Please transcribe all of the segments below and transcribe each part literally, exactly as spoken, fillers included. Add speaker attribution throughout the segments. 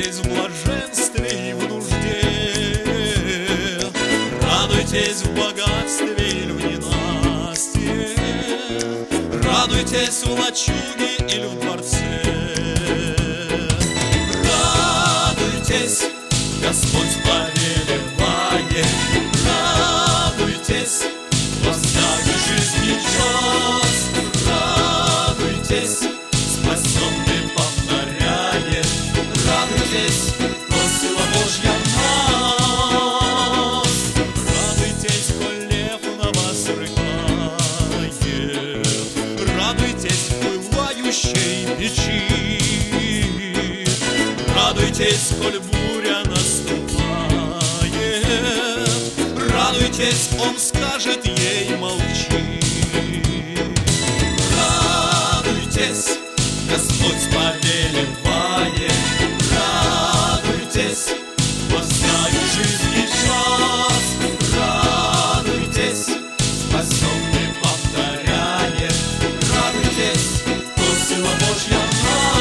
Speaker 1: Радуйтесь в блаженстве и в нужде, радуйтесь в богатстве или в ненастье, радуйтесь в лачуге или в дворце. Радуйтесь, Господь повелевает, радуйтесь во всякий жизни час. Радуйтесь, спасенный повторяет, радуйтесь, то сила Божья в нас. Радуйтесь, коль лев на вас рыкает, радуйтесь в пылающей печи. Радуйтесь, коль буря наступает, радуйтесь, Он скажет ей молчи. Радуйтесь, Господь повелевает, радуйтесь во всякий жизни час. Радуйтесь, спасенный повторяет, радуйтесь, то сила Божья в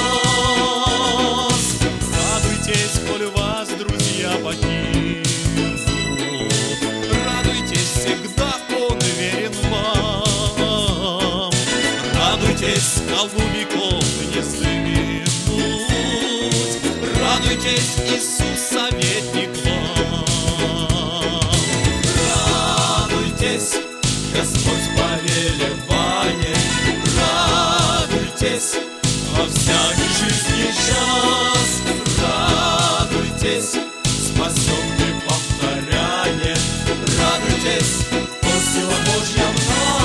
Speaker 1: нас. Радуйтесь, коль вас друзья покинут, радуйтесь, всегда Он верен вам. Радуйтесь, скалу веков не сдвинуть, радуйтесь, Иисус советник вам. Радуйтесь, Господь повелевает, радуйтесь во всякий жизни час. Радуйтесь, спасенный повторяет, радуйтесь, то сила Божья в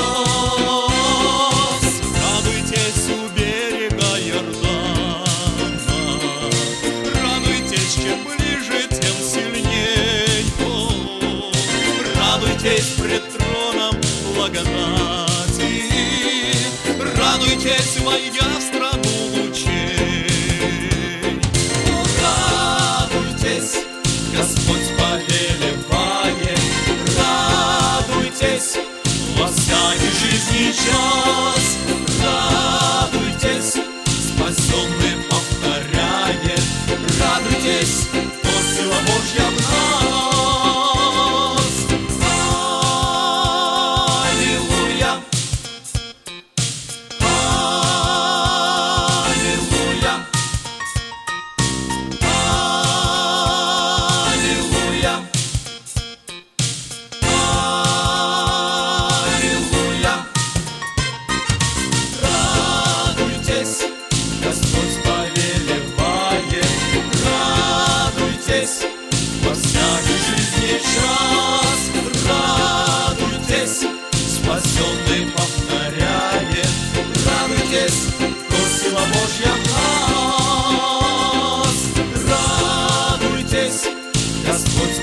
Speaker 1: нас. Радуйтесь у берега Иордана, радуйтесь, чем ближе, тем сильней. О, радуйтесь пред троном благодати, радуйтесь, войдя в страну лучей. О, радуйтесь, Господь повелевает, радуйтесь во всякий жизни час. Радуйтесь, спасенный повторяет, радуйтесь, то сила Божья в нас. Аллилуйя, аллилуйя, аллилуйя, аллилуйя. Радуйтесь, Господь повелевает, радуйтесь во всякий жизни час. Радуйтесь, спасенный повторяет, радуйтесь, то сила Божья в нас. Радуйтесь, Господь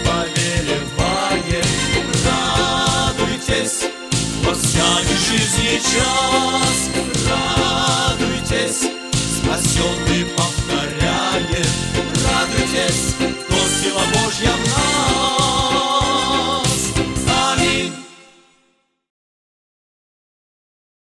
Speaker 1: повелевает, радуйтесь во всякий жизни час.